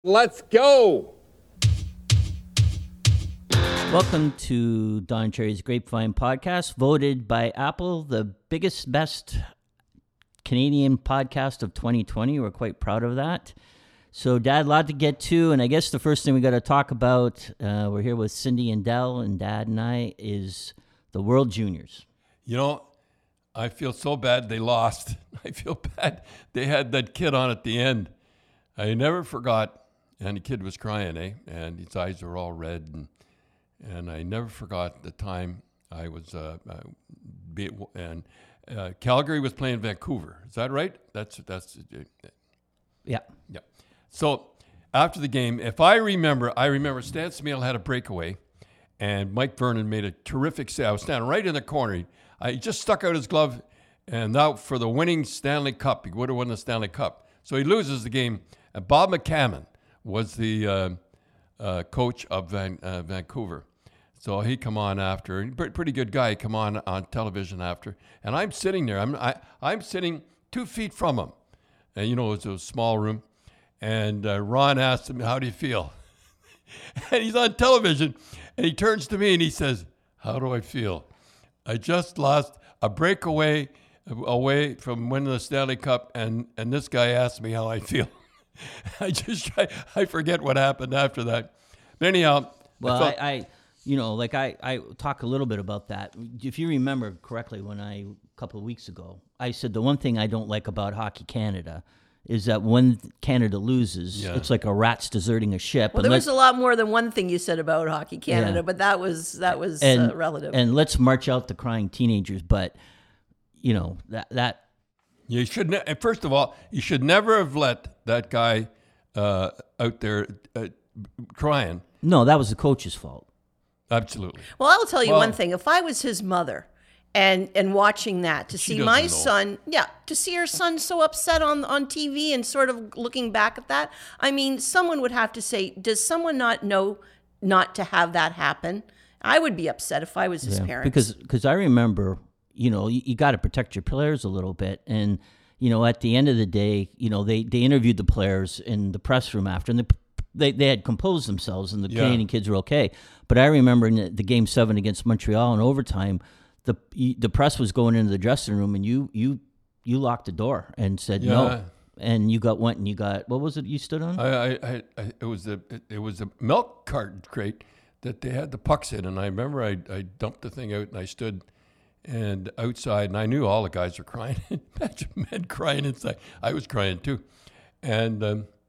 Let's go. Welcome to Don Cherry's Grapevine podcast, voted by Apple the biggest, best Canadian podcast of 2020. We're quite proud of that. So, Dad, a lot to get to, and I guess the first thing we got to talk about, we're here with Cindy and Dell, and Dad and I, is the World Juniors. You know, I feel so bad they lost. I feel bad they had that kid on at the end. I never forgot, and the kid was crying, and his eyes were all red, and I never forgot the time I was, Calgary was playing Vancouver. Is that right? That's. Yeah. So after the game, I remember Stan Smale had a breakaway, and Mike Vernon made a terrific save. I was standing right in the corner. He just stuck out his glove, and now for the winning Stanley Cup. He would have won the Stanley Cup. So he loses the game. And Bob McCammon was the coach of Vancouver. So he come on after. Pretty good guy. Come on television after. And I'm sitting there. I'm sitting 2 feet from him. And, you know, it was a small room. And Ron asked him, "How do you feel?" And he's on television. And he turns to me and he says, "How do I feel? I just lost a breakaway away from winning the Stanley Cup. And this guy asked me how I feel." I forget what happened after that. But anyhow. Well, I talk a little bit about that. If you remember correctly, a couple of weeks ago, I said the one thing I don't like about Hockey Canada is that when Canada loses, it's like a rat's deserting a ship. Well, there was a lot more than one thing you said about Hockey Canada, but that was relative. And let's march out the crying teenagers, but you know that. You should. First of all, you should never have let that guy out there crying. No, that was the coach's fault. Absolutely. Well, I'll tell you one thing. If I was his mother and watching that, to see my son, to see her son so upset on TV and sort of looking back at that, I mean, someone would have to say, does someone not know not to have that happen? I would be upset if I was his parents. Because I remember, you got to protect your players a little bit. And, at the end of the day, they interviewed the players in the press room after, and they had composed themselves, and the Canadian kids were okay. But I remember in the Game 7 against Montreal in overtime, the press was going into the dressing room, and you locked the door and said no. And you went and you got, what was it you stood on? It was a milk carton crate that they had the pucks in, and I remember I dumped the thing out and I stood and outside, and I knew all the guys were crying. Imagine men crying inside. I was crying too, and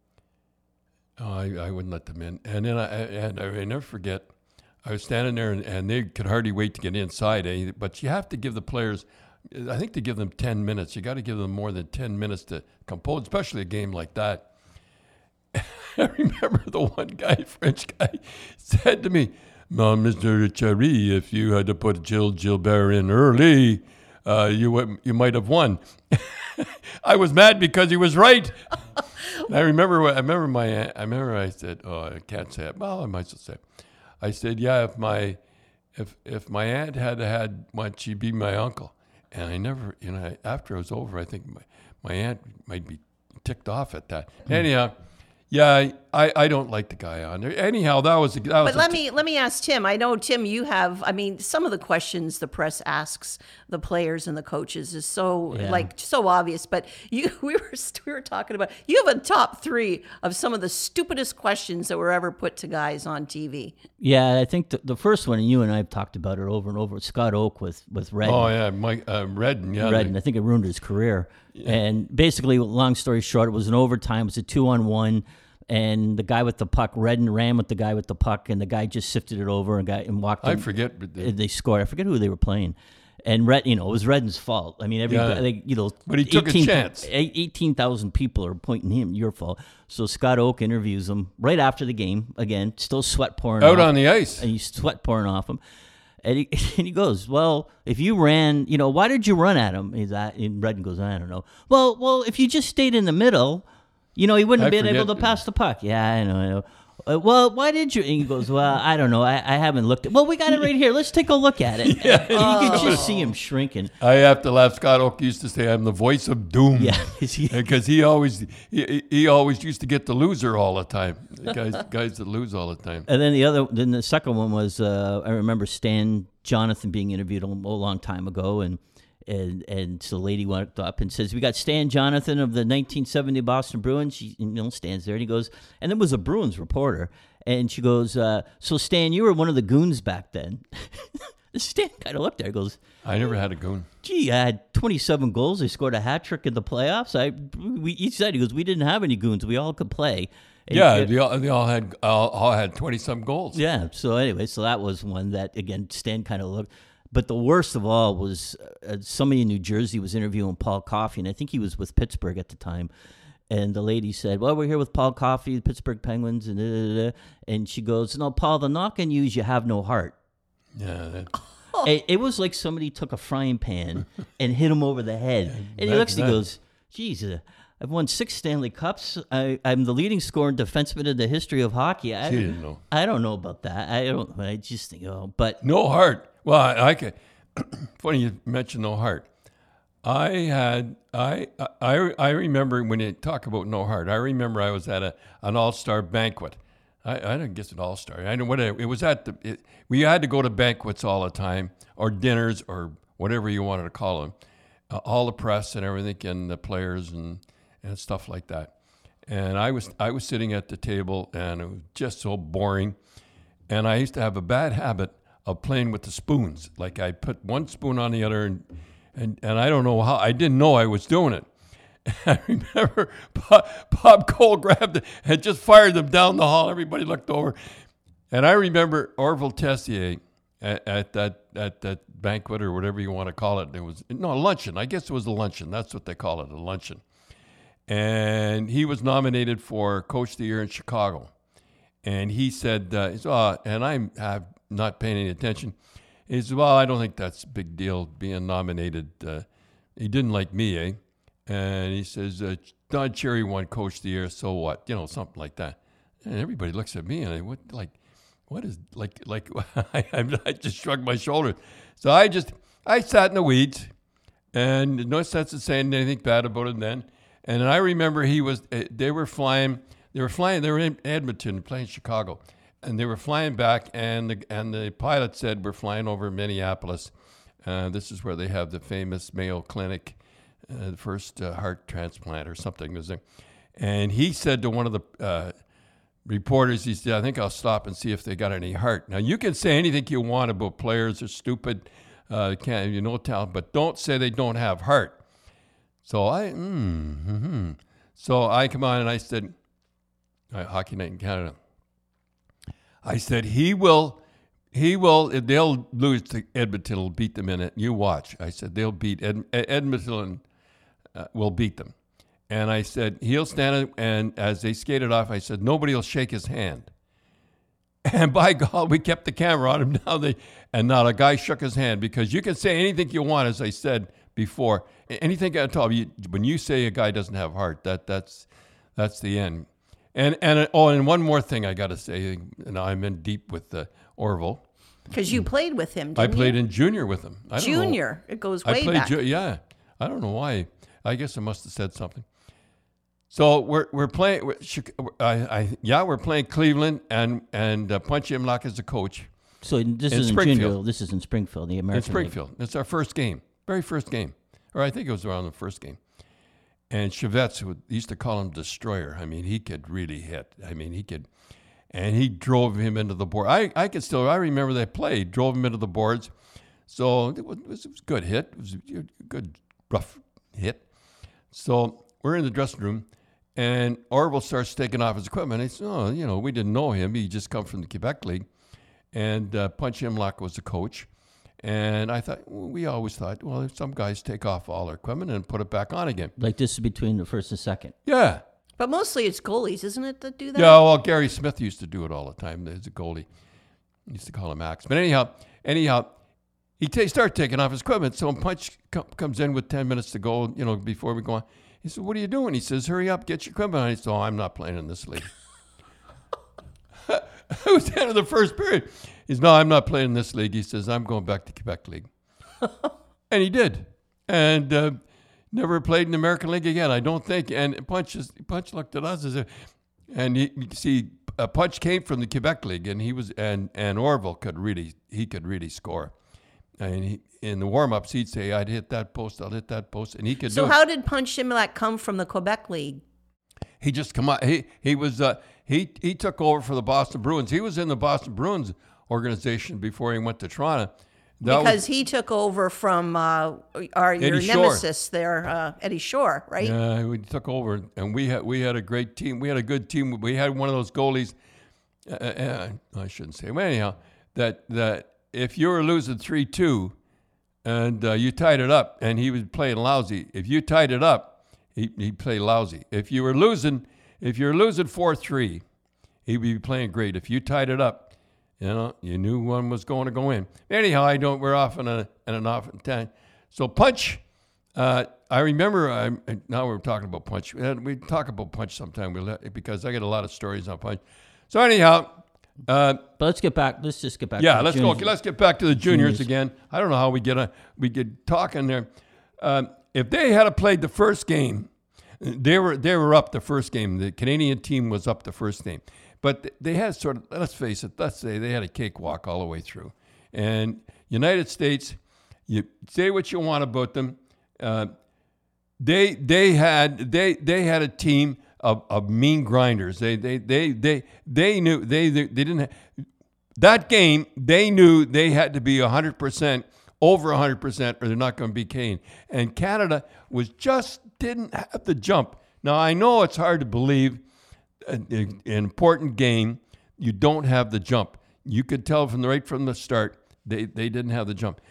I wouldn't let them in. And then I never forget, I was standing there and they could hardly wait to get inside. But you have to give the players, I think, to give them 10 minutes. You got to give them more than 10 minutes to compose, especially a game like that. I remember the one guy, French guy, said to me, "No, Mr. Cherry, if you had to put Gilbert in early, you might have won." I was mad because he was right. I remember I said, "Oh, I can't say it." Well, I might as well say it. I said, "Yeah, if my aunt had one, she'd be my uncle." And I never, after it was over, I think my aunt might be ticked off at that. Anyhow, I don't like the guy on there. Anyhow, that was. But let me ask Tim. I know, Tim, you have. I mean, some of the questions the press asks the players and the coaches is so obvious. But we were talking about, you have a top 3 of some of the stupidest questions that were ever put to guys on TV. Yeah, I think the first one, and you and I have talked about it over and over. Scott Oak with Redden. Oh yeah, Mike Redden. Yeah, Redden. I think it ruined his career. Yeah. And basically, long story short, it was an overtime. It was a 2-on-1. And the guy with the puck, Redden, ran with the guy with the puck, and the guy just sifted it over and walked in. I forget. They scored. I forget who they were playing. And it was Redden's fault. I mean, but he took a chance. 18,000 people are pointing him, your fault. So Scott Oak interviews him right after the game. Again, still sweat pouring out off on the ice. And he's sweat pouring off him. And he goes, "Well, if you ran, why did you run at him?" And Redden goes, "I don't know." Well, if you just stayed in the middle, he wouldn't have been able to pass the puck. Yeah, I know. well, why did you? And he goes, well, I don't know. I haven't looked at. Well, we got it right here. Let's take a look at it. Yeah. And you can just see him shrinking. I have to laugh. Scott Oak used to say, "I'm the voice of doom." Yeah, because he always used to get the loser all the time. Guys that lose all the time. And then the second one was I remember Stan Jonathan being interviewed a long time ago, and so the lady went up and says, "We got Stan Jonathan of the 1970 Boston Bruins." She stands there, and he goes, and there was a Bruins reporter, and she goes, "So Stan, you were one of the goons back then." Stan kind of looked there, goes, "I never had a goon." Gee, I had 27 goals. I scored a hat trick in the playoffs. Each said, he goes, "We didn't have any goons. We all could play." And they all had 20-some goals. Yeah. So anyway, that was one that, again, Stan kind of looked. But the worst of all was somebody in New Jersey was interviewing Paul Coffey, and I think he was with Pittsburgh at the time. And the lady said, "Well, we're here with Paul Coffey, the Pittsburgh Penguins," and she goes, "No, Paul, the knock on you is you have no heart." Yeah. It was like somebody took a frying pan and hit him over the head. And he looks and he goes, "Geez, I've won 6 Stanley Cups. I'm the leading scoring defenseman in the history of hockey." She didn't know. I don't know about that. I just think, but no heart. Well, I could. Funny you mentioned no heart. I remember when you talk about no heart. I remember I was at an all-star banquet. I didn't guess an all-star. I know what it was we had to go to banquets all the time, or dinners, or whatever you wanted to call them. All the press and everything, and the players and stuff like that. And I was sitting at the table, and it was just so boring. And I used to have a bad habit of playing with the spoons. Like I put one spoon on the other, and I don't know how. I didn't know I was doing it. I remember Bob Cole grabbed it and just fired them down the hall. Everybody looked over. And I remember Orville Tessier at that banquet, or whatever you want to call it. It was a luncheon. I guess it was a luncheon. That's what they call it, a luncheon. And he was nominated for Coach of the Year in Chicago. And he said, and I'm not paying any attention. He said, "Well, I don't think that's a big deal being nominated." He didn't like me, eh? And he says, "Don Cherry won Coach of the Year, so what?" Something like that. And everybody looks at me, and what is I just shrugged my shoulders. So I sat in the weeds, and no sense in saying anything bad about it then. And I remember they were in Edmonton playing Chicago, and they were flying back, and the pilot said, "We're flying over Minneapolis. This is where they have the famous Mayo Clinic, the first heart transplant or something." And he said to one of the reporters, he said, "I think I'll stop and see if they got any heart." Now, you can say anything you want about players are stupid, talent, but don't say they don't have heart. So So I come on and I said, Hockey Night in Canada. I said, he will, if they'll lose to Edmonton, will beat them in it. You watch. I said, they'll beat Edmonton, will beat them. And I said, he'll stand, and as they skated off, I said, nobody will shake his hand. And by God, we kept the camera on him. Now the guy shook his hand, because you can say anything you want, as I said before. Anything at all. When you say a guy doesn't have heart, that's the end. And one more thing I got to say, and I'm in deep with Orville. Because you played with him, didn't I played in junior with him. Junior? It goes way back. Yeah. I don't know why. I guess I must have said something. So we're playing. We're playing Cleveland, and Punch Imlach is the coach. So this is in junior. This is in Springfield, the American. In Springfield, League. It's our first game, very first game, or I think it was around the first game. And Chevets, who used to call him Destroyer. I mean, he could really hit. And he drove him into the board. I remember that play. Drove him into the boards. So it was a good hit. It was a good rough hit. So we're in the dressing room. And Orville starts taking off his equipment. He says, we didn't know him. He just come from the Quebec League. And Punch Imlach was the coach. And we always thought, well, if some guys take off all their equipment and put it back on again. Like this is between the first and second. Yeah. But mostly it's goalies, isn't it, that do that? Yeah, well, Gary Smith used to do it all the time. There's a goalie. He used to call him Max. But anyhow, he started taking off his equipment. So Punch comes in with 10 minutes to go, before we go on. He said, what are you doing? He says, hurry up, get your equipment on. He said, I'm not playing in this league. the end of the first period. He's, no, I'm not playing in this league. He says, I'm going back to Quebec League. And he did. And never played in the American League again, I don't think. And Punch looked at us and you see, Punch came from the Quebec League, and he was and Orville could really score. And in the warm-ups, he'd say, I'll hit that post, and he could do it. So how did Punch Similak come from the Quebec League? He just come out. He was he took over for the Boston Bruins. He was in the Boston Bruins organization before he went to Toronto. Because he took over from your nemesis there, Eddie Shore, right? Yeah, we took over, and we had a great team. We had a good team. We had one of those goalies. I shouldn't say. Well, anyhow, that if you were losing 3-2, and you tied it up, and he was playing lousy. If you tied it up, he'd play lousy. If you were losing 4-3, he'd be playing great. If you tied it up, you knew one was going to go in. Anyhow, we're off on an off time. So Punch, I remember. Now we're talking about Punch. We talk about Punch sometime because I get a lot of stories on Punch. So anyhow, but let's get back. Let's just get back. Yeah, to let's go. Okay, let's get back to the juniors again. I don't know how we get talking there. If they had played the first game, they were up the first game. The Canadian team was up the first game. But they had sort of, let's face it, let's say they had a cakewalk all the way through. And United States, you say what you want about them, they had a team of mean grinders. They knew they didn't have, that game. They knew they had to be 100%, over 100%, or they're not going to be Canadian. And Canada didn't have the jump. Now I know it's hard to believe. An important game, you don't have the jump. You could tell right from the start they didn't have the jump.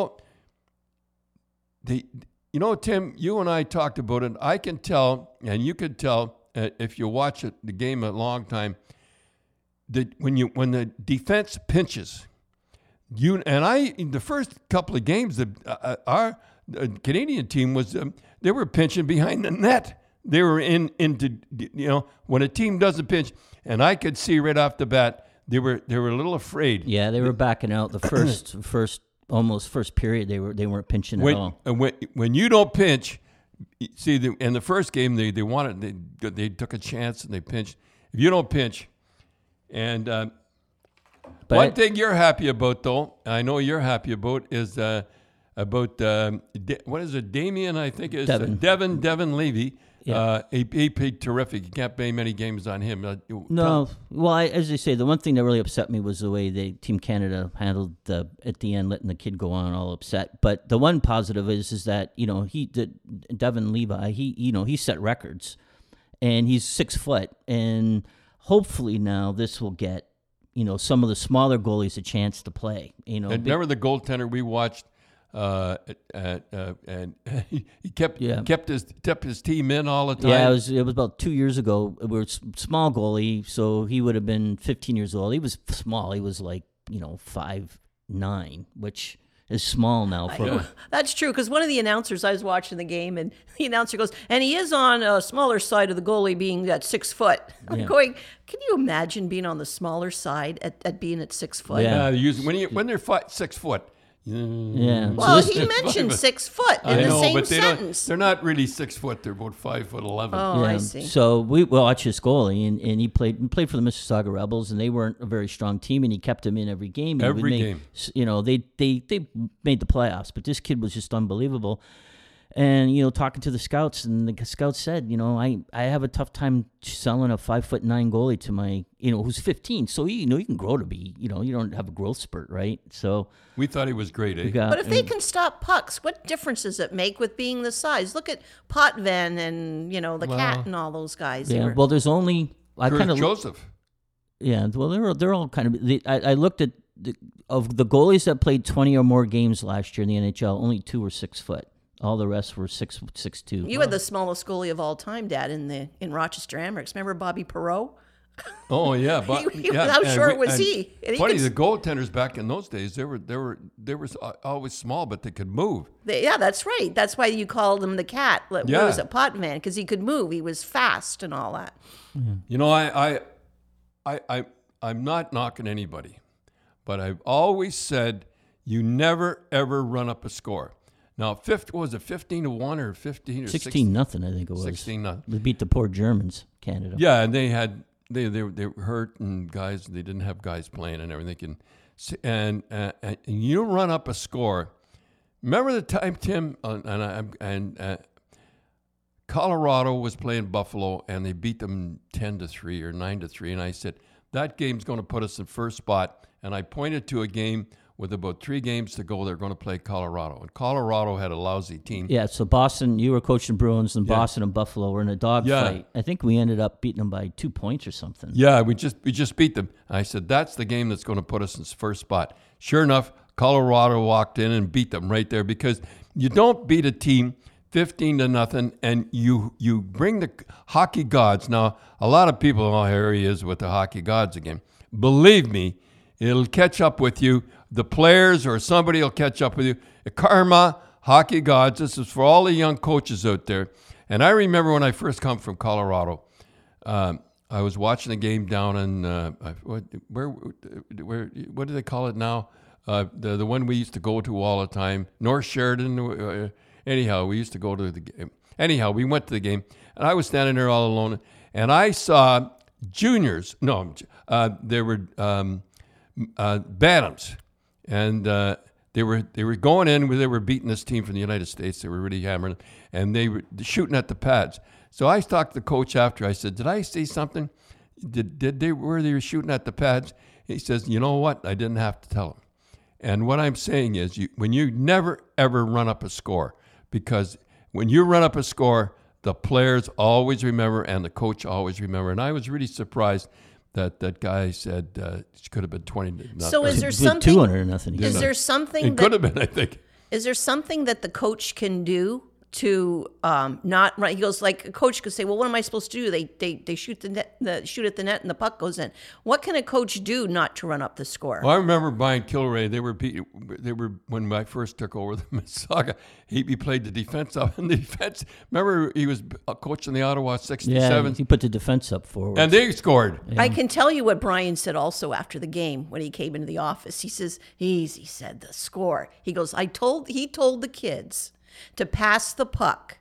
Tim, you and I talked about it. I can tell, and you could tell if you watch the game a long time, that when the defense pinches, in the first couple of games, our Canadian team was they were pinching behind the net. They were into when a team doesn't pinch, and I could see right off the bat they were a little afraid. Yeah, they were backing out the first period. They weren't pinching at all. When you don't pinch, see in the first game they took a chance and they pinched. If you don't pinch, and one thing you're happy about though, I know you're happy about is about what is it, Damien? I think it's Devin Levy. Yeah. He played terrific. You can't play many games on him. No. Well, as I say, the one thing that really upset me was the way Team Canada handled at the end, letting the kid go on all upset. But the one positive is that Devin Levi, he set records, and he's 6 foot, and hopefully now this will get some of the smaller goalies a chance to play. And remember the goaltender we watched. And he kept his team in all the time. Yeah, it was about 2 years ago. We were small goalie, so he would have been 15 years old. He was small. He was like 5'9", which is small now. That's true, because one of the announcers, I was watching the game, and the announcer goes, and he is on a smaller side of the goalie being at 6 foot. I'm going, can you imagine being on the smaller side at being at 6 foot? Yeah, when they're 6 foot. Yeah. Well, he mentioned 6 foot in the same sentence. They're not really 6 foot. They're about 5'11". Oh, I see. So we watched his goalie, and he played for the Mississauga Rebels, and they weren't a very strong team, and he kept them in every game. Every game. They made the playoffs, but this kid was just unbelievable. And talking to the scouts, and the scouts said, I have a tough time selling a 5'9" goalie to my, who's 15. So you can grow to be, you don't have a growth spurt, right? So we thought he was great, eh? But if they can stop pucks, what difference does it make with being the size? Look at Potvin and the Cat and all those guys. Yeah. Well, there's only Joseph. Yeah. Well, they're all kind of. I looked at of the goalies that played 20 or more games last year in the NHL. Only 2 were 6 foot. All the rest were 6'2". You had the smallest goalie of all time, Dad, in Rochester Amherst. Remember Bobby Perreault? Oh yeah, how short was he? Funny, the goaltenders back in those days, they were always small, but they could move. Yeah, that's right. That's why you called him the Cat. What was it, Potvin? Because he could move. He was fast and all that. Mm-hmm. I'm not knocking anybody, but I've always said you never, ever run up a score. Now, was it 15-1 or 15 or 16 nothing? I think it was 16-0. We beat the poor Germans, Canada. Yeah, and they were hurt, and guys, they didn't have guys playing and everything. And you run up a score. Remember the time, Tim, Colorado was playing Buffalo, and they beat them 10-3 or 9-3, and I said that game's going to put us in first spot. And I pointed to a game with about 3 games to go. They're going to play Colorado, and Colorado had a lousy team. Yeah, so Boston, you were coaching Bruins, and Boston and Buffalo were in a dogfight. I think we ended up beating them by 2 points or something. Yeah, we just beat them. I said that's the game that's going to put us in first spot. Sure enough, Colorado walked in and beat them right there, because you don't beat a team 15-0, and you bring the hockey gods. Now, a lot of people, oh, here he is with the hockey gods again. Believe me, it'll catch up with you. The players or somebody will catch up with you. Karma, hockey gods, this is for all the young coaches out there. And I remember when I first come from Colorado, I was watching the game down in, what do they call it now? The one we used to go to all the time, North Sheridan. Anyhow, we used to go to the game. Anyhow, we went to the game, and I was standing there all alone, and I saw juniors. No, they were Bantams, and they were going in. They were beating this team from the United States. They were really hammering, and they were shooting at the pads. So I talked to the coach after. I said, "Did I see something? Did they were shooting at the pads?" He says, "You know what? I didn't have to tell him." And what I'm saying is, when you never ever run up a score, because when you run up a score, the players always remember and the coach always remember. And I was really surprised that guy said it could have been 20-0. So is there something 200-0? Is there something it could have been? I think. Is there something that the coach can do to not run? He goes, like, a coach could say, "Well, what am I supposed to do?" They shoot shoot at the net and the puck goes in. What can a coach do not to run up the score? Well, I remember Brian Kilray. They were when I first took over the Mississauga. He played the defense up in the defense. Remember, he was coaching the Ottawa 67. Yeah, he put the defense up forward, and they scored. Yeah. I can tell you what Brian said also after the game when he came into the office. He says he said the score. He goes, he told the kids to pass the puck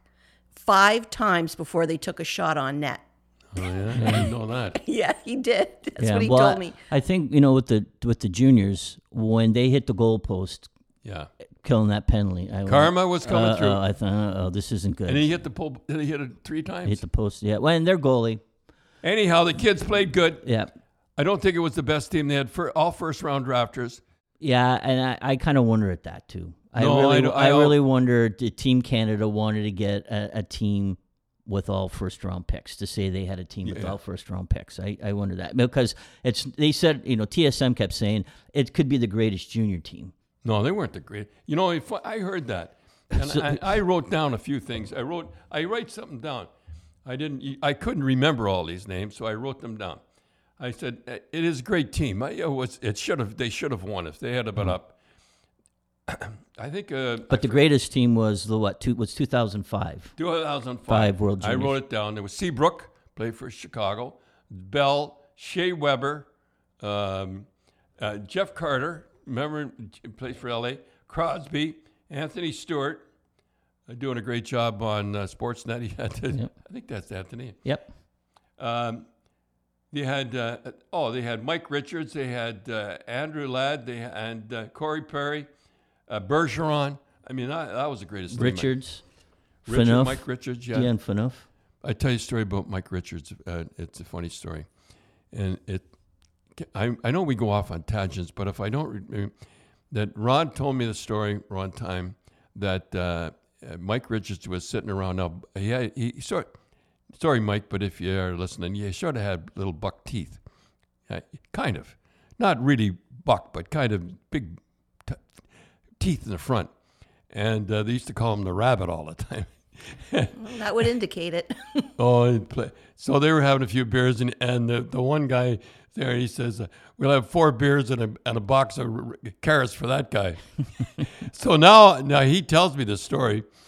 5 times before they took a shot on net. Oh yeah, I didn't know that. Yeah, he did. That's what he told me. I think with the juniors, when they hit the goalpost, killing that penalty, Karma was coming through. I thought, this isn't good. And he hit the pole. Did he hit it 3 times? He hit the post. Yeah, well, and their goalie. Anyhow, the kids played good. Yeah, I don't think it was the best team. They had all first-round drafters. Yeah, and I kind of wonder at that too. I really wonder, did Team Canada wanted to get a team with all first-round picks, to say they had a team with all first-round picks. I wonder that, because they said, TSM kept saying it could be the greatest junior team. No, they weren't the great. I heard that, and I wrote down a few things. I write something down. I couldn't remember all these names, so I wrote them down. I said it is a great team. They should have won if they had been up. I think. But the greatest team was was 2005. 2005 World Juniors. I wrote it down. There was Seabrook, played for Chicago. Bell, Shea Weber, Jeff Carter, remember, plays for LA. Crosby, Anthony Stewart, doing a great job on Sportsnet. He had I think that's Anthony. Yep. They had Mike Richards. They had Andrew Ladd. And Corey Perry. Bergeron. I mean, that was the greatest thing. Richards, Mike Richards, yeah. And Phaneuf. I tell you a story about Mike Richards. It's a funny story. And I know we go off on tangents, but if I don't, that Ron told me the story one time that Mike Richards was sitting around. Now, sorry, Mike, but if you're listening, he sort of had little buck teeth. Kind of. Not really buck, but kind of big teeth in the front, and they used to call him the rabbit all the time. Well, that would indicate it. So they were having a few beers, and the one guy there, he says, "We'll have 4 beers and a box of carrots for that guy." So now he tells me this story,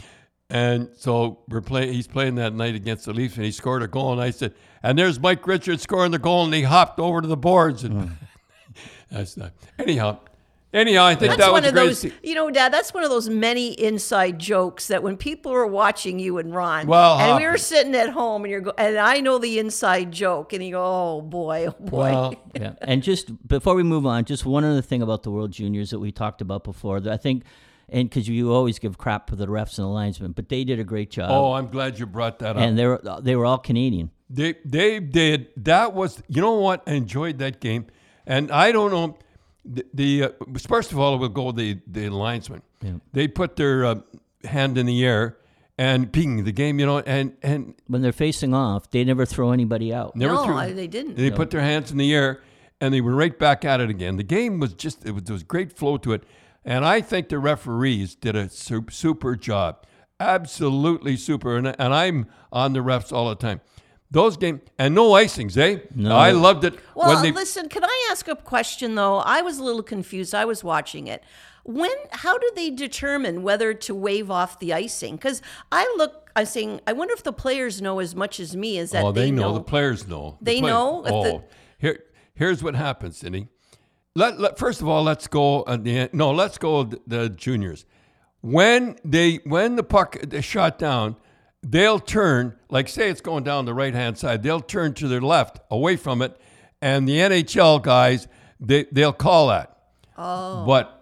And so he's playing that night against the Leafs, and he scored a goal. And I said, and there's Mike Richards scoring the goal, and he hopped over to the boards. And that's not. Anyhow, I think that was great. Dad, that's one of those many inside jokes that when people are watching you and Ron, and we were sitting at home, and I know the inside joke, and you go, oh boy. Well, yeah. And just before we move on, just one other thing about the World Juniors that we talked about before, that I think. And because you always give crap for the refs and the linesmen, but they did a great job. Oh, I'm glad you brought that up. And they were all Canadian. They did. That was, you know what? I enjoyed that game. And I don't know, first of all, we'll go the linesmen. Yeah. They put their hand in the air and ping the game, and when they're facing off, they never throw anybody out. They didn't. They put their hands in the air and they were right back at it again. The game was there was great flow to it. And I think the referees did a super job. Absolutely super. And I'm on the refs all the time. Those games, and no icings, eh? No. I loved it. Well, listen, can I ask a question, though? I was a little confused. I was watching it. How do they determine whether to wave off the icing? Because I'm saying, I wonder if the players know as much as me as that they know. The players know. They know? Here's what happens, Cindy. First of all, let's go the juniors. When the puck is shot down, they'll turn, like say it's going down the right-hand side, they'll turn to their left, away from it, and the NHL guys, they'll call that. Oh. But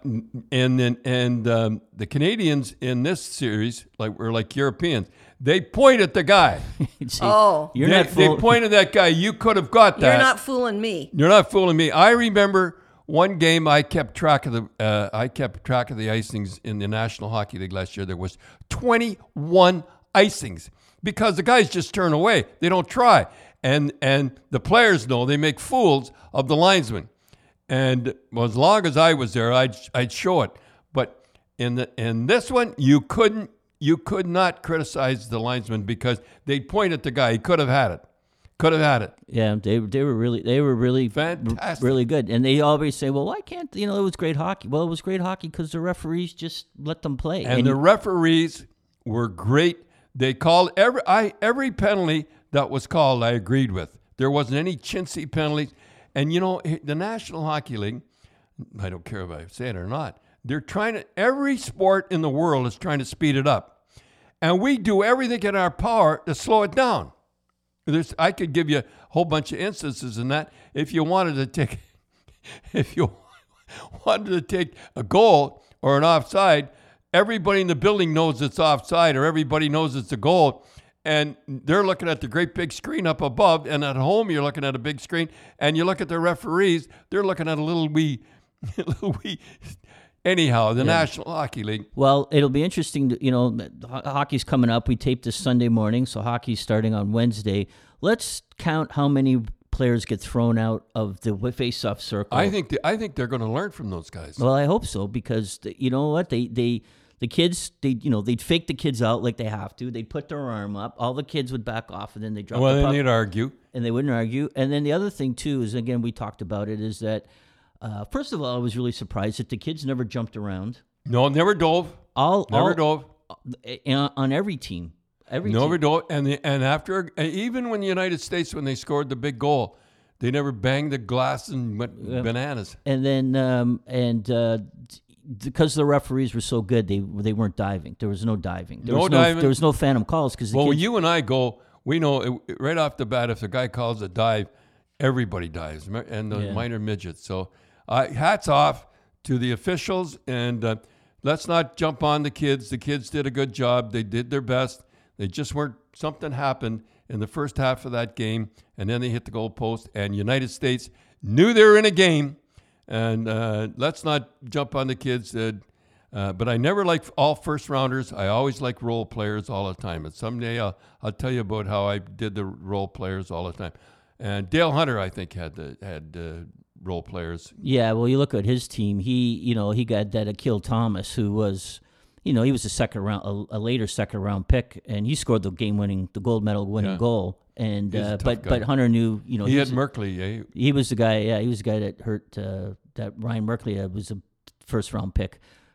the Canadians in this series, we're like Europeans, they point at the guy. They point at that guy. You could have got that. You're not fooling me. You're not fooling me. I remember one game I kept track of the icings in the National Hockey League last year. There was 21 icings because the guys just turn away. They don't try. And the players know they make fools of the linesmen. And as long as I was there, I'd show it. But in this one, you could not criticize the linesman because they'd point at the guy. He could have had it. Yeah, they were really fantastic, really good. And they always say, "Well, why can't it was great hockey?" Well, it was great hockey because the referees just let them play. And the referees were great. They called every penalty that was called. I agreed with. There wasn't any chintzy penalties. And the National Hockey League, I don't care if I say it or not. They're every sport in the world is trying to speed it up, and we do everything in our power to slow it down. I could give you a whole bunch of instances in that. If you wanted to take a goal or an offside, everybody in the building knows it's offside, or everybody knows it's a goal, and they're looking at the great big screen up above. And at home, you're looking at a big screen, and you look at the referees; they're looking at a little wee. Anyhow, the National Hockey League. Well, it'll be interesting. Hockey's coming up. We tape this Sunday morning, so hockey's starting on Wednesday. Let's count how many players get thrown out of the face-off circle. I think they're going to learn from those guys. Well, I hope so, because you know what, the kids, they'd fake the kids out like they have to. They'd put their arm up. All the kids would back off, and then they drop. Well, the puck, then they'd argue, and they wouldn't argue. And then the other thing too is, again, we talked about it, is that. First of all, I was really surprised that the kids never jumped around. No, never dove. Never dove on every team. Never dove. And after, even when the United States, when they scored the big goal, they never banged the glass and went bananas. And then because the referees were so good, they weren't diving. There was no diving. There was no phantom calls because when you and I go, we know right off the bat if the guy calls a dive, everybody dives, and the minor midgets. So. Hats off to the officials, and let's not jump on the kids. The kids did a good job. They did their best. They just weren't. Something happened in the first half of that game, and then they hit the goal post, and United States knew they were in a game. And let's not jump on the kids. But I never like all first rounders. I always like role players all the time. And someday I'll tell you about how I did the role players all the time. And Dale Hunter, I think, had role players. Yeah, well, you look at his team. He got that Akil Thomas, who was, he was a later second round pick, and he scored the gold medal winning goal. And but Hunter knew, he had Merkley. He was the guy. Yeah, he was the guy that hurt that Ryan Merkley was a first round pick.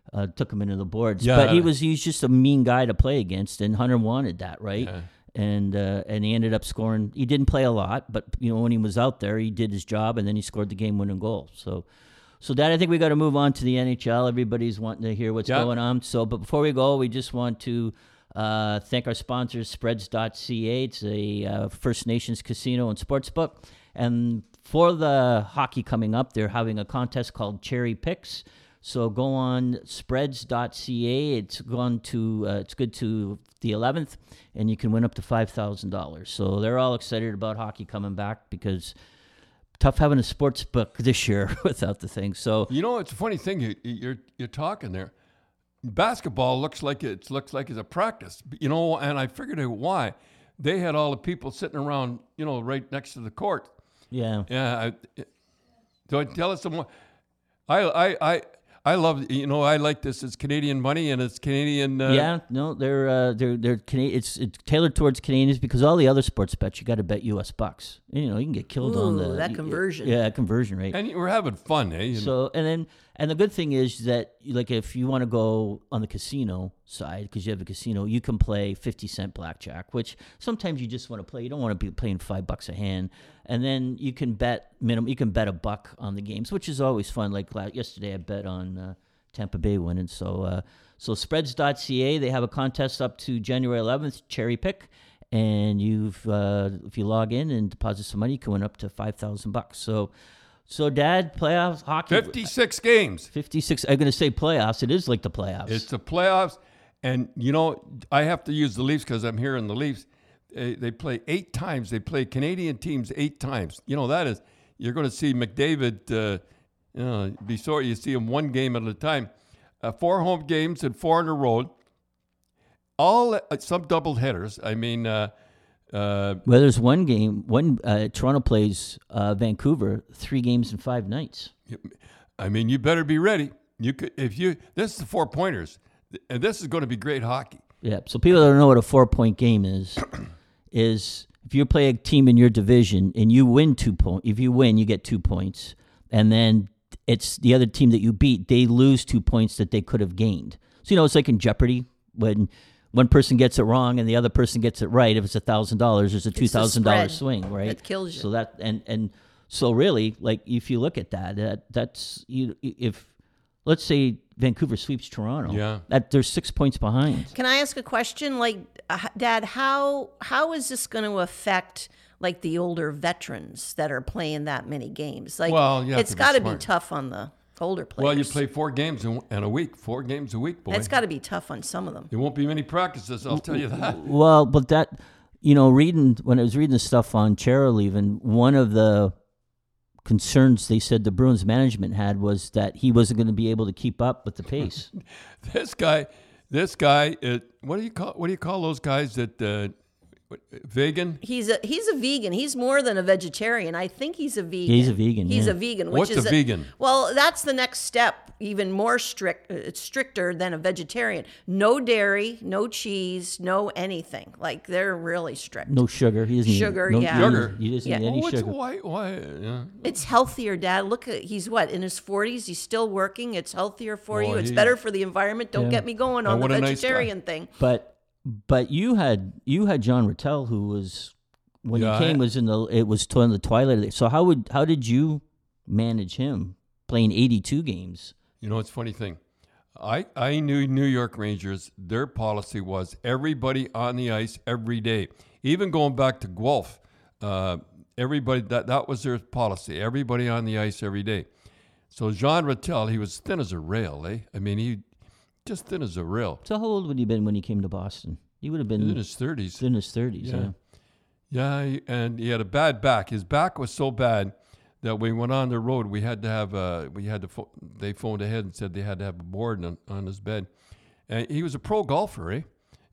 took him into the boards. Yeah. But he's just a mean guy to play against, and Hunter wanted that, right? Yeah. And he ended up scoring. He didn't play a lot, but when he was out there, he did his job, and then he scored the game-winning goal. So Dad, I think we got to move on to the NHL. Everybody's wanting to hear what's going on. But before we go, we just want to thank our sponsors, Spreads.ca. It's a First Nations casino and sportsbook. And for the hockey coming up, they're having a contest called Cherry Picks. So go on Spreads.ca. It's good to the 11th, and you can win up to $5,000. So they're all excited about hockey coming back because tough having a sports book this year without the thing. So it's a funny thing you're talking there. Basketball looks like it's a practice, and I figured out why. They had all the people sitting around, right next to the court. Yeah. Yeah. So tell us some more. I love, I like this. It's Canadian money and it's Canadian. They're Canadian. It's tailored towards Canadians because all the other sports bets you got to bet U.S. bucks. You can get killed on that conversion. Yeah, conversion rate. And we're having fun, eh? So and the good thing is that like if you want to go on the casino side because you have a casino, you can play 50-cent blackjack, which sometimes you just want to play. You don't want to be playing $5 a hand. And then you can bet minimum. You can bet $1 on the games, which is always fun. Like yesterday, I bet on Tampa Bay winning. So Spreads.ca, they have a contest up to January 11th, Cherry Pick, and if you log in and deposit some money, you can win up to $5,000. So Dad, playoffs hockey. 56 games. 56. I'm going to say playoffs. It is like the playoffs. It's the playoffs, and I have to use the Leafs because I'm here in the Leafs. They play 8 times. They play Canadian teams 8 times. That is, you're going to see McDavid, be sorry you see him 1 game at a time. 4 home games and 4 on the road. All some double headers. I mean, well, there's one game. Toronto plays Vancouver 3 games in 5 nights. I mean, you better be ready. This is the 4-pointers, and this is going to be great hockey. Yeah. So people that don't know what a 4-point game is if you play a team in your division and you win 2 points, if you win, you get 2 points, and then it's the other team that you beat, they lose 2 points that they could have gained. So it's like in Jeopardy when one person gets it wrong and the other person gets it right. If it's $1,000, there's a $2,000 swing, right? That kills you. So that and so really, like if you look at that's if let's say Vancouver sweeps Toronto, that there's 6 points behind. Can I ask a question? Like, Dad, how is this going to affect like the older veterans that are playing that many games? Like, it's got to be tough on the older players. Well, you play 4 games in a week. 4 games a week, boy. It's got to be tough on some of them. There won't be many practices, I'll tell you that. Well, but that, when I was reading the stuff on Chara leaving, one of the concerns they said the Bruins management had was that he wasn't going to be able to keep up with the pace. This guy, what do you call those guys that vegan? He's a vegan. He's more than a vegetarian. I think he's a vegan. He's a vegan. He's a vegan. What's a vegan? Well, that's the next step. Even more strict. It's stricter than a vegetarian. No dairy, no cheese, no anything. Like they're really strict. No sugar. He doesn't sugar. Eat, no, Yeah. Sugar. He doesn't eat any sugar. Why? Yeah. It's healthier, Dad. Look at he's in his 40s. He's still working. It's healthier for you. It's better for the environment. Don't get me going on the vegetarian thing. But you had John Rattel, who was when he came was in the twilight. So how did you manage him playing 82 games? It's a funny thing. I knew New York Rangers. Their policy was everybody on the ice every day. Even going back to Guelph, everybody that was their policy. Everybody on the ice every day. So John Rattel, he was thin as a rail, eh? I mean, he just thin as a rail. So how old would he have been when he came to Boston? He would have been in his 30s. In his 30s, yeah. And he had a bad back. His back was so bad that when we went on the road, we had to have they phoned ahead and said they had to have a board on his bed. And he was a pro golfer, eh?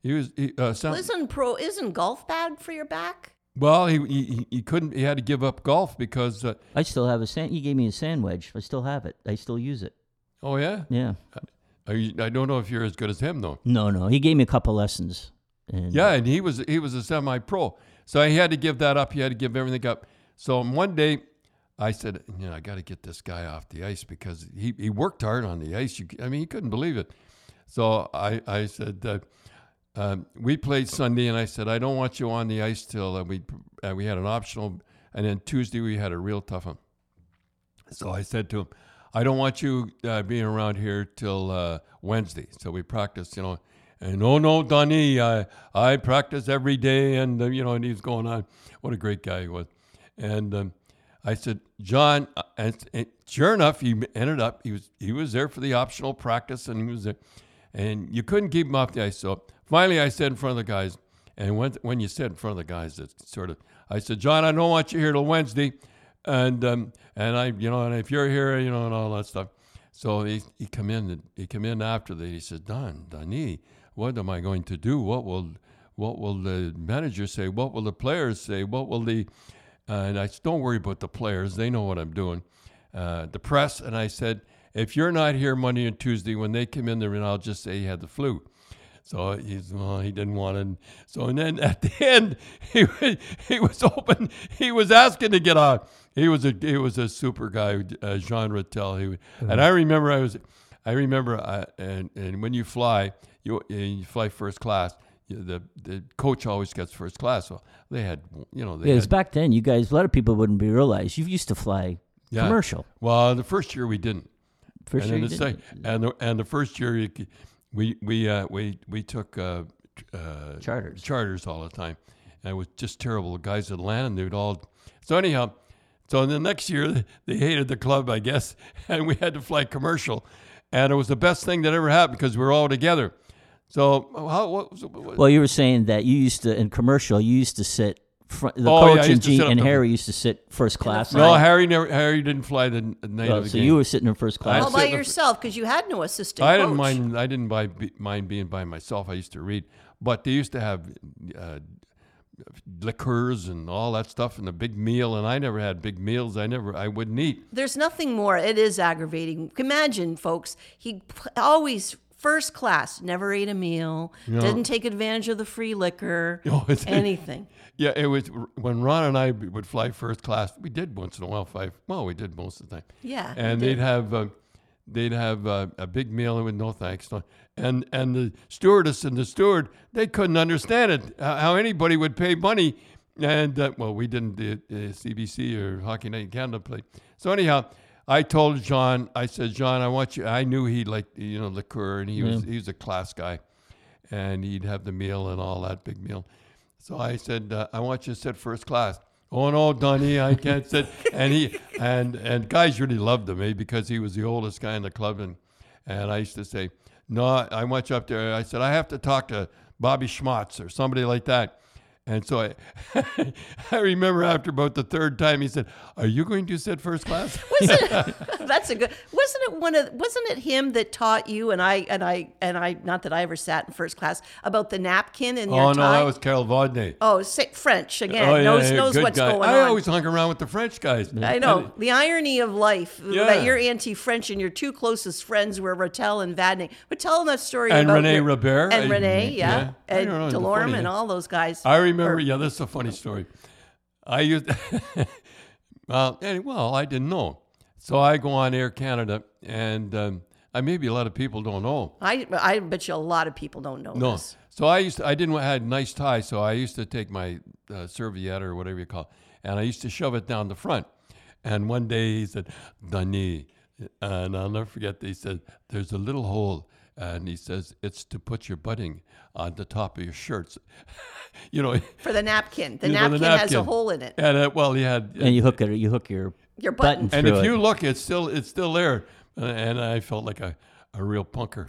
Isn't golf bad for your back? Well, he couldn't. He had to give up golf because I still have he gave me a sand wedge. I still have it. I still use it. Oh yeah. Yeah. I don't know if you're as good as him though. No. He gave me a couple lessons. And he was a semi-pro, so he had to give that up. He had to give everything up. So one day, I said, I got to get this guy off the ice because he worked hard on the ice. He couldn't believe it. So I said, we played Sunday, and I said, I don't want you on the ice till we had an optional, and then Tuesday we had a real tough one. So I said to him, I don't want you being around here till Wednesday. So we practiced, and no, Donnie, I practice every day, and and he was going on. What a great guy he was. And I said, John, and sure enough, he ended up, he was there for the optional practice, and he was there, and you couldn't keep him off the ice. So finally I said in front of the guys, and when you said in front of the guys, it's sort of, I said, John, I don't want you here till Wednesday. And I, and if you're here, and all that stuff. So he come in after that. He said, Donnie, what am I going to do? What will the manager say? What will the players say? What will and I said, don't worry about the players. They know what I'm doing. The press. And I said, if you're not here Monday and Tuesday, when they come in there, and I'll just say he had the flu. So he didn't want it. So, and then at the end, he was open. He was asking to get out. He was a super guy, Jean Rattel. And I remember and when you fly, you fly first class. The coach always gets first class. So they had, Because back then, you guys, a lot of people wouldn't realize you used to fly commercial. Well, the first year we didn't. First year you didn't. And the first year we took charters all the time, and it was just terrible. The guys that landed, they'd all. So anyhow, the next year they hated the club, I guess, and we had to fly commercial, and it was the best thing that ever happened because we were all together. So what well, you were saying that you used to in commercial, you used to sit. Coach and Harry used to sit first class. No, Harry didn't fly the night of the game. So you were sitting in first class all by yourself because you had no assistant. I didn't mind. I didn't mind being by myself. I used to read, but they used to have liqueurs and all that stuff and a big meal, and I never had big meals. I wouldn't eat. There's nothing more. It is aggravating. Imagine, folks. He always. First class, never ate a meal, didn't take advantage of the free liquor, anything. Yeah, it was when Ron and I would fly first class. We did once in a while we did most of the time. Yeah, and they'd have a big meal with no thanks. And the stewardess and the steward, they couldn't understand it, how anybody would pay money. And we didn't, the CBC or Hockey Night in Canada play. So anyhow, I told John, I said, John, I want you. I knew he liked, liqueur, and he was a class guy, and he'd have the meal and all that big meal. So I said, I want you to sit first class. Oh no, Donnie, I can't sit. And guys really loved him, because he was the oldest guy in the club, and I used to say, no, I want you up there. I said, I have to talk to Bobby Schmatz or somebody like that. And so I remember after about the third time, he said, "Are you going to sit first class?" That's a good. Wasn't it him that taught you and I? Not that I ever sat in first class, about the napkin and your tie? Oh no, that was Carol Vaudney. Oh, French again. Knows what's guy. going on. I always hung around with the French guys. I know the irony of life that you're anti-French and your two closest friends were Rattel and Vadnais. But tell them that story and about Rene Robert and Rene, and Delorme and all those guys. I remember, this is a funny story. I used, I didn't know. So I go on Air Canada, and maybe a lot of people don't know. I bet you a lot of people don't know this. So I had a nice tie, so I used to take my serviette or whatever you call it, and I used to shove it down the front. And one day he said, Donnie, and I'll never forget, he said, there's a little hole. And he says, it's to put your butting on the top of your shirts. For the napkin. The napkin has a hole in it. And he had. And you hook your button through and if it. you look, it's still there. And I felt like a real punker.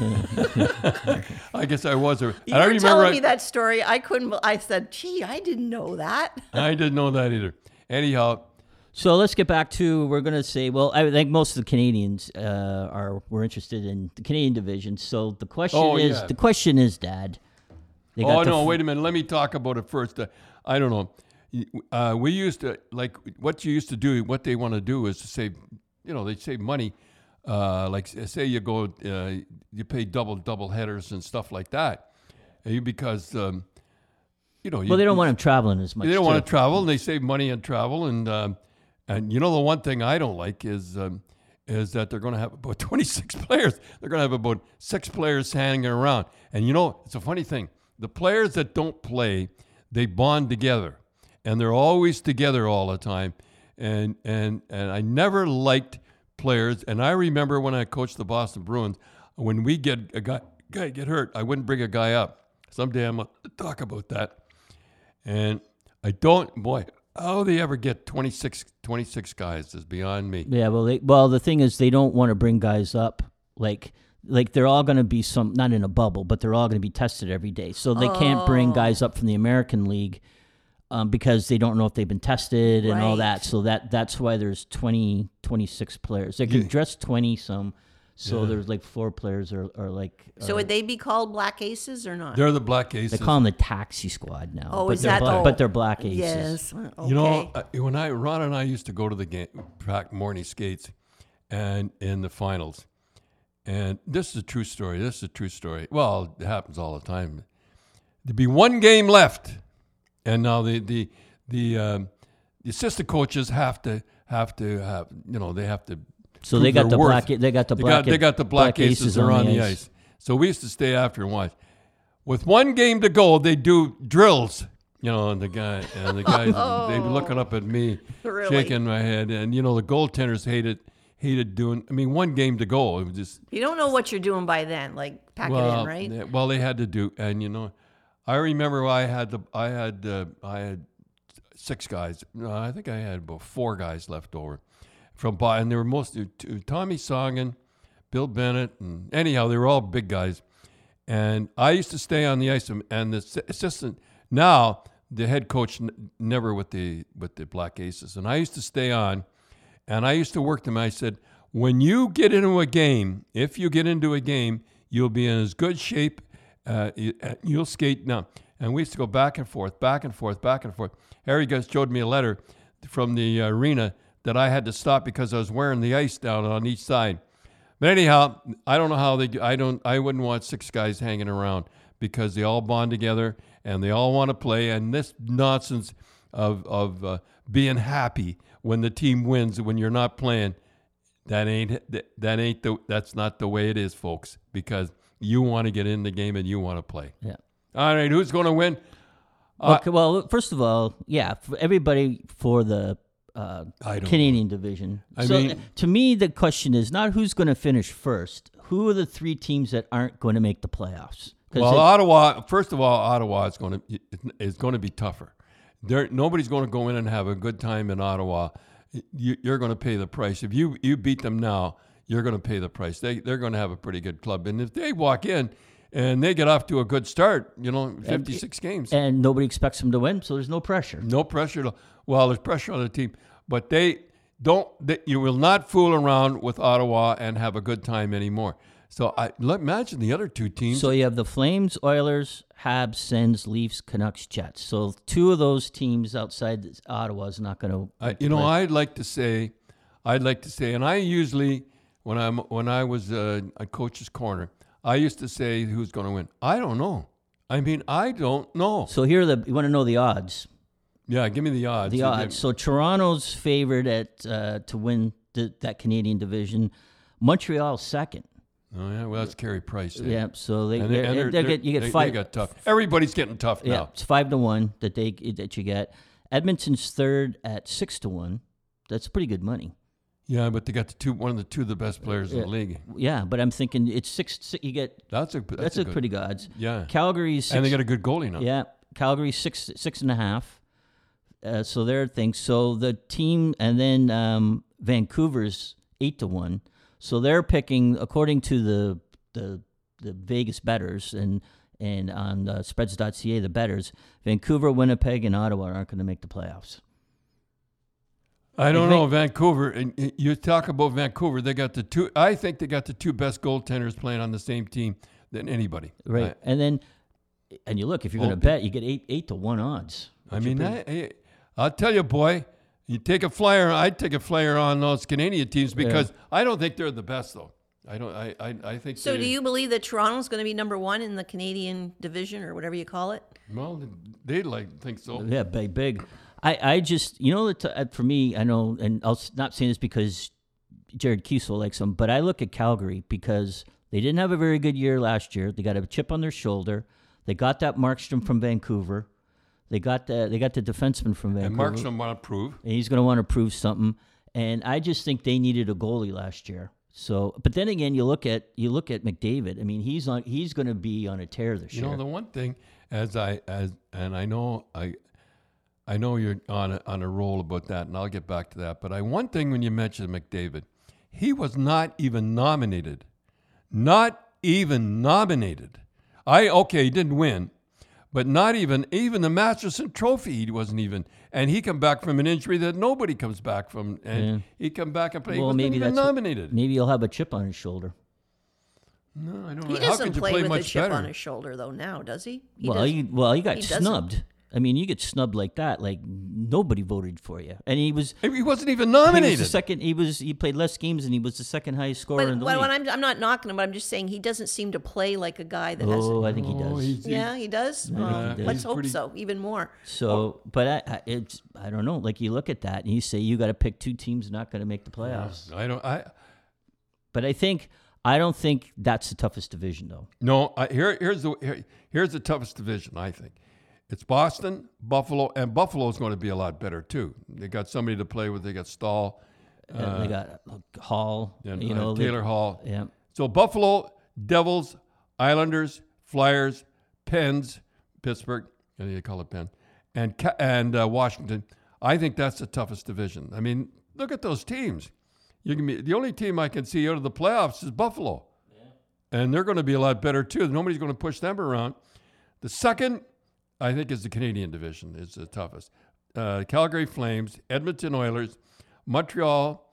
I guess I was. You were telling me that story. I said, gee, I didn't know that. I didn't know that either. Anyhow. So let's get back to, we're going to say, well, I think most of the Canadians were interested in the Canadian division. So the question is, Dad. Wait a minute. Let me talk about it first. I don't know. We used to, like, what you used to do, what they want to do is to save, they save money. Like, say you go, you pay double headers and stuff like that. Because, well, they don't want them traveling as much. They don't want to travel, and they save money on travel, and And you know, the one thing I don't like is that they're going to have about 26 players. They're going to have about 6 players hanging around. And you know, it's a funny thing. The players that don't play, they bond together, and they're always together all the time. And I never liked players. And I remember when I coached the Boston Bruins, when we get a guy get hurt, I wouldn't bring a guy up. Someday I'm going to talk about that. And I don't, boy, how they ever get 26 guys is beyond me. Yeah, well, the thing is, they don't want to bring guys up like they're all going to be not in a bubble, but they're all going to be tested every day. So they can't bring guys up from the American League because they don't know if they've been tested and all that. So that's why there's 26 players. They can dress 20 some. So there's like 4 players are like. So would they be called Black Aces or not? They're the Black Aces. They call them the Taxi Squad now. Oh, but is that? But they're Black Aces. Yes. Okay. You know, when Ron and I used to go to the game, morning skates, and in the finals, and this is a true story. Well, it happens all the time. There'd be one game left, and now the assistant coaches have to have they have to. So they got the Black Aces are on the ice. So we used to stay after and watch. With one game to go, they do drills. You know, and the guys they'd be looking up at me, really? Shaking my head, and you know the goaltenders hated doing. I mean, one game to go. It was just you don't know what you're doing by then, like pack it in, right? Well, they had to do, and you know, I remember I had 6 guys. No, I think I had about 4 guys left over. And they were mostly Tommy Songen, Bill Bennett, and anyhow, they were all big guys. And I used to stay on the ice, and the assistant, now the head coach, never with the Black Aces. And I used to stay on, and I used to work them. I said, when you get into a game, if you get into a game, you'll be in as good shape, you'll skate now. And we used to go back and forth. Harry just showed me a letter from the arena that I had to stop because I was wearing the ice down on each side. But anyhow, I don't know how they do. I wouldn't want 6 guys hanging around because they all bond together and they all want to play. And this nonsense of being happy when the team wins when you're not playing, that's not the way it is, folks. Because you want to get in the game and you want to play. Yeah. All right, who's going to win? Okay. Well, first of all, for everybody for the Canadian division. To me, the question is not who's going to finish first. Who are the 3 teams that aren't going to make the playoffs? Well, Ottawa. First of all, Ottawa is going to be tougher. Nobody's going to go in and have a good time in Ottawa. You're going to pay the price. If you beat them now, you're going to pay the price. They're going to have a pretty good club, and if they walk in and they get off to a good start, 56 games, and nobody expects them to win, so there's no pressure. No pressure. Well, there's pressure on the team, but you will not fool around with Ottawa and have a good time anymore. So imagine the other 2 teams. So you have the Flames, Oilers, Habs, Sens, Leafs, Canucks, Jets. So 2 of those teams outside Ottawa is not going to. I'd like to say, and I usually when I was at Coach's Corner, I used to say who's going to win. I don't know. I mean, I don't know. So here you want to know the odds. Yeah, give me the odds. The odds. So Toronto's favored to win that Canadian division. Montreal's second. Oh yeah, well that's Carey Price. Yeah, so you get 5. They got tough. Everybody's getting tough now. Yeah, it's 5-1 that you get. Edmonton's third at 6-1. That's pretty good money. Yeah, but they got one of the 2 of the best players in the league. Yeah, but I'm thinking it's 6. You get that's a pretty good odds. Yeah, Calgary's 6, and they got a good goalie now. Yeah, Calgary's 6.5. So they're things. So the team, and then Vancouver's 8-1. So they're picking according to the Vegas bettors and on spreads.ca the bettors. Vancouver, Winnipeg, and Ottawa aren't going to make the playoffs. I don't know Vancouver. And you talk about Vancouver. They got the 2. I think they got the 2 best goaltenders playing on the same team than anybody. Right, and you look if you're going to bet, you get 8-1 odds. I mean, I'll tell you, boy. You take a flyer. I'd take a flyer on those Canadian teams because I don't think they're the best, though. I don't. I think. So, do you believe that Toronto's going to be number 1 in the Canadian division or whatever you call it? Well, they think so. Yeah, big. I just, you know, for me, I know, and I'll not saying this because Jared Kiesel likes them, but I look at Calgary because they didn't have a very good year last year. They got a chip on their shoulder. They got that Markstrom from Vancouver. They got the defenseman from Vancouver. And Markstrom want to prove. And he's going to want to prove something. And I just think they needed a goalie last year. So, but then again, you look at McDavid. I mean, he's going to be on a tear this year. You know, the one thing and I know you're on a roll about that, and I'll get back to that. But one thing when you mentioned McDavid, he was not even nominated. Not even nominated. He didn't win, but not even the Masterson Trophy he wasn't even. And he come back from an injury that nobody comes back from, and he come back and play. Well, he wasn't even nominated. Maybe he'll have a chip on his shoulder. No, I don't know. He doesn't play with a chip on his shoulder, though, now, does he? He got snubbed. I mean, you get snubbed like that, like nobody voted for you, and he wasn't even nominated. He was the second. He played less games, and he was the second highest scorer in the league. I'm not knocking him, but I'm just saying he doesn't seem to play like a guy that has. Oh, I think he does. He does. Let's hope so, even more. So, but I don't know. Like you look at that, and you say you got to pick two teams not going to make the playoffs. But I don't think that's the toughest division, though. No, here's the toughest division. I think. It's Boston, Buffalo, and Buffalo's going to be a lot better, too. They got somebody to play with. They got Stahl. They got Hall. And, Taylor Hall. Yeah. So Buffalo, Devils, Islanders, Flyers, Pens, Pittsburgh, they call it Penn, and Washington. I think that's the toughest division. I mean, look at those teams. The only team I can see out of the playoffs is Buffalo. Yeah. And they're going to be a lot better, too. Nobody's going to push them around. The second, I think, is the Canadian division. It's the toughest. Calgary Flames, Edmonton Oilers, Montreal,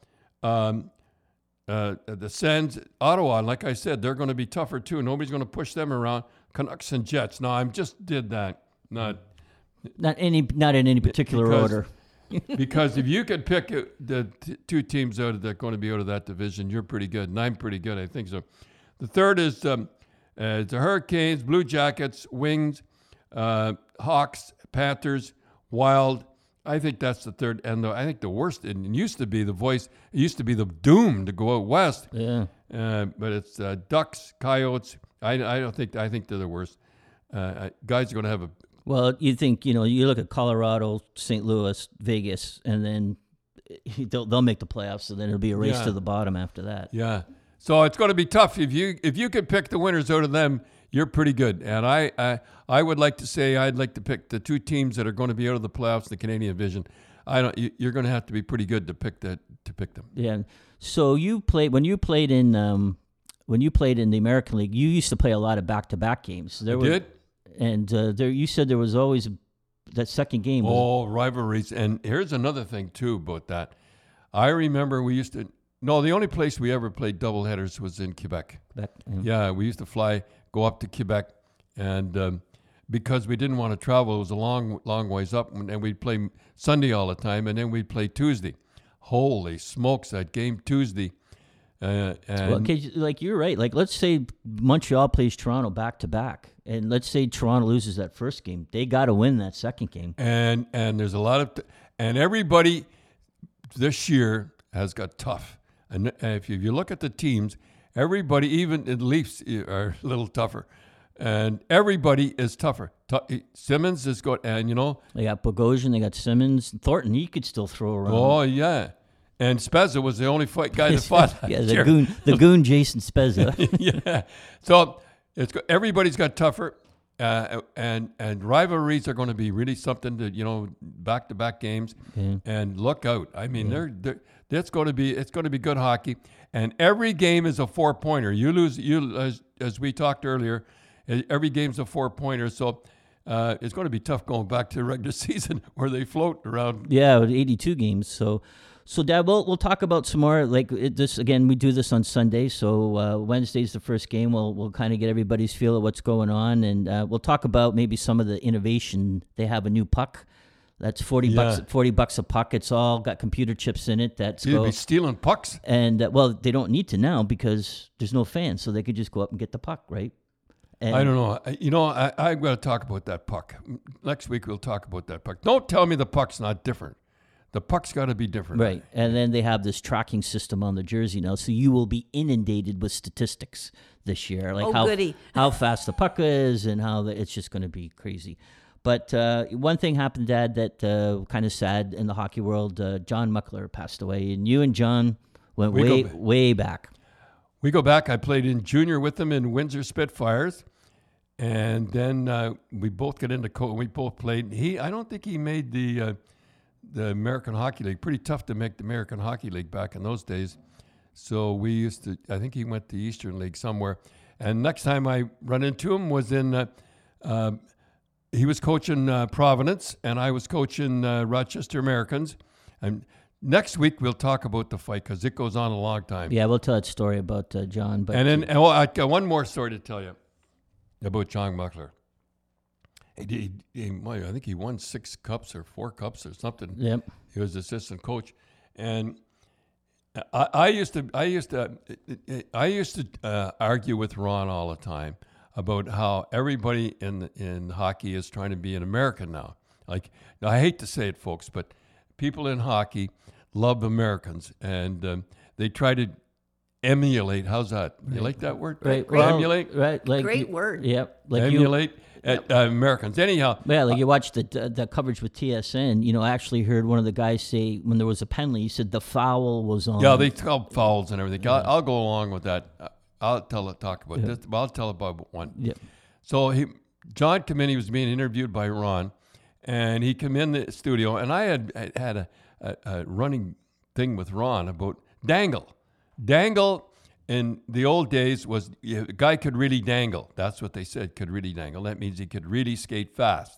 the Sens, Ottawa. And like I said, they're going to be tougher too. Nobody's going to push them around. Canucks and Jets. No, I just did that. Not in any particular order. Because if you could pick the two teams out that are going to be out of that division, you're pretty good. And I'm pretty good. I think so. The third is the Hurricanes, Blue Jackets, Wings, Hawks, Panthers, Wild. I think that's the third. And I think the worst, it used to be the Doom to go out west. Yeah. But it's Ducks, Coyotes. I think they're the worst. Guys are going to have a. Well, you think, you look at Colorado, St. Louis, Vegas, and then they'll make the playoffs, so then it'll be a race to the bottom after that. Yeah. So it's going to be tough. If you could pick the winners out of them, you're pretty good. And I would like to say I'd like to pick the two teams that are going to be out of the playoffs, the Canadian division. You're going to have to be pretty good to pick them. Yeah. So when you played in the American League, you used to play a lot of back-to-back games. Did? And you said there was always that second game. Rivalries. And here's another thing too about that. I remember the only place we ever played doubleheaders was in Quebec. Yeah, we used to go up to Quebec, and because we didn't want to travel, it was a long, long ways up, and we'd play Sunday all the time, and then we'd play Tuesday. Holy smokes, that game Tuesday. You're right. Like, let's say Montreal plays Toronto back to back, and let's say Toronto loses that first game. They got to win that second game. And there's a lot of and everybody this year has got tough. And if you look at the teams, everybody, even the Leafs, are a little tougher. And everybody is tougher. Simmons is good, and they got Bogosian, they got Simmons, Thornton. He could still throw around. Oh yeah. And Spezza was the only guy that fought. the goon Jason Spezza. Yeah. So everybody's got tougher, and rivalries are going to be really something to back-to-back games. Yeah. And look out! I mean, it's going to be good hockey, and every game is a 4-pointer. You lose, as we talked earlier, every game's a 4-pointer. So. It's going to be tough going back to the regular season where they float around. Yeah, with 82 games. So Dad, we'll talk about some more. Like this again, we do this on Sunday. So Wednesday's the first game. We'll kind of get everybody's feel of what's going on, and we'll talk about maybe some of the innovation. They have a new puck. That's $40 a puck. It's all got computer chips in it. You'd be stealing pucks. And they don't need to now because there's no fans, so they could just go up and get the puck, right? And I don't know. I'm going to talk about that puck. Next week we'll talk about that puck. Don't tell me the puck's not different. The puck's got to be different. Right. And then they have this tracking system on the jersey now, so you will be inundated with statistics this year, like how fast the puck is and how it's just going to be crazy. But one thing happened, Dad, that kind of sad in the hockey world. John Muckler passed away, and you and John went way back. We go back. I played in junior with him in Windsor Spitfires, and then we both got into we both played. I don't think he made the American Hockey League. Pretty tough to make the American Hockey League back in those days. So we used to, I think he went to Eastern League somewhere. And next time I run into him was in, he was coaching Providence, and I was coaching Rochester Americans. And next week we'll talk about the fight because it goes on a long time. Yeah, we'll tell that story about John. But and then I got one more story to tell you about John Muckler. I think he won 6 cups or 4 cups or something. Yep. He was assistant coach, and I used to argue with Ron all the time about how everybody in hockey is trying to be an American now. Like, I hate to say it, folks, but people in hockey love Americans, and they try to emulate. How's that? You like that word? Right. Emulate. Right. Like Great word. Yep. Like emulate. Americans. Anyhow. Yeah, like you watched the coverage with TSN. I actually heard one of the guys say when there was a penalty, he said the foul was on. Yeah, they called fouls and everything. I'll go along with that. I'll talk about this. I'll tell about one. Yeah. So John came in. He was being interviewed by Ron, and he came in the studio, and I had a running thing with Ron about dangle. Dangle in the old days was a guy could really dangle. That's what they said, could really dangle. That means he could really skate fast.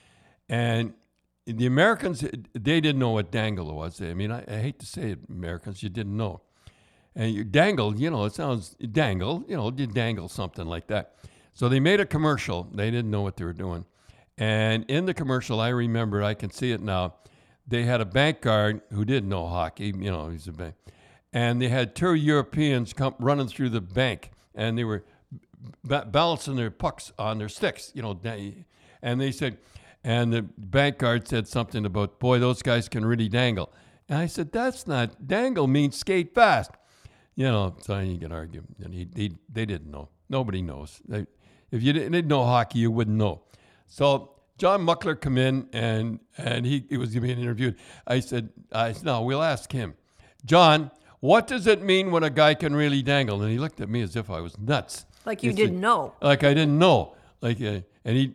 And the Americans, they didn't know what dangle was. I mean, I hate to say it, Americans, you didn't know. And you dangle, it sounds dangle, you dangle something like that. So they made a commercial. They didn't know what they were doing. And in the commercial, I remember, I can see it now, they had a bank guard who didn't know hockey, he's a bank. And they had 2 Europeans come running through the bank, and they were balancing their pucks on their sticks, and they said, and the bank guard said something about, boy, those guys can really dangle. And I said, that's not, dangle means skate fast. So you can argue. And they didn't know. Nobody knows. If you didn't know hockey, you wouldn't know. So John Muckler come in, and he was being interviewed. I said, no, we'll ask him. John, what does it mean when a guy can really dangle? And he looked at me as if I was nuts. Like you didn't know. Like I didn't know. Like him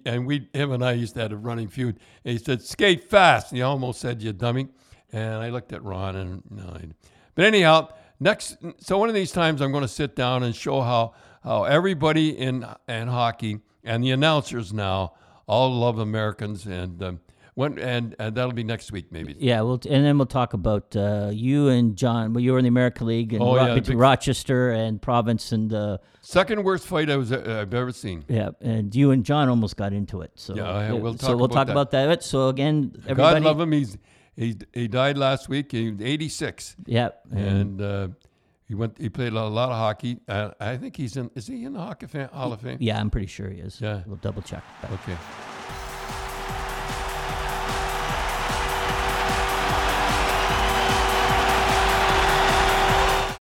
and I used to have a running feud. And he said, skate fast. And he almost said, you dummy. And I looked at Ron, and no. But anyhow, so one of these times I'm going to sit down and show how everybody in hockey and the announcers now all love Americans, and that'll be next week maybe. Yeah, and then we'll talk about you and John. Well, you were in the American League and between Rochester and Province, and second worst fight I've ever seen. Yeah, and you and John almost got into it. So we'll talk about that. So again, God everybody, love him. He died last week. He was 86. Yeah, and he played a lot of hockey. I think is he in the Hockey Hall of Fame? Yeah, I'm pretty sure he is. Yeah, we'll double check. Okay.